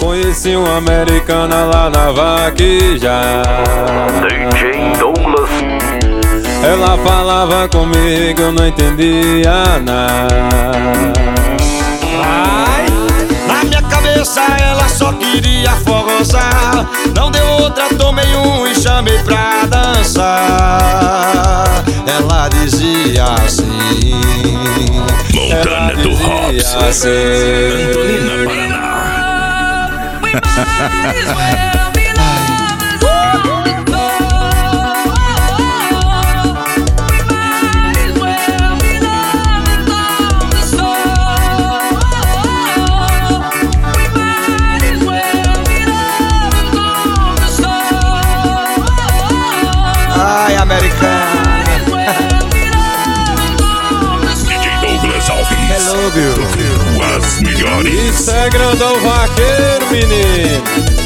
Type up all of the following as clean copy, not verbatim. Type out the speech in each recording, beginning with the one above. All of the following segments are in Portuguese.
Conheci uma americana lá na vaquejada. DJ Douglas. Ela falava comigo, eu não entendia nada. Ai, na minha cabeça ela só queria forrosar. Não deu outra, tomei um e chamei pra dançar. Ela dizia assim: Montana do Hops, Antolina, Paraná. ai, americana. DJ Douglas Alves. Hello, girl. Tocando as melhores. Isso é grandão vaqueiro, menino.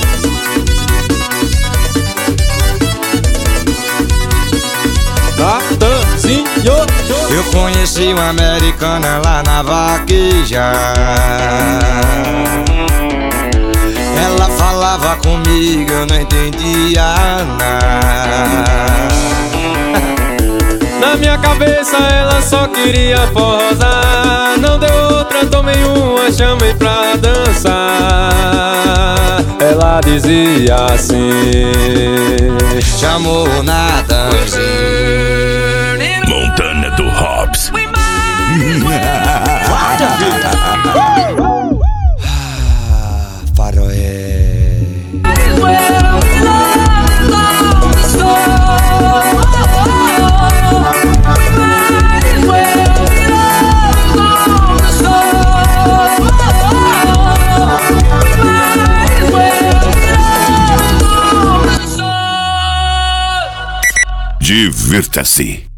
Natanzinho. Eu conheci uma americana lá na vaquejada. Ela falava comigo, eu não entendia nada. Na minha cabeça ela só queria forrosar. Não deu outra, tomei uma, chamei pra dançar. Ela dizia assim: Chamou Natanzinho. Montana do Hops. Faroé. Divirta-se.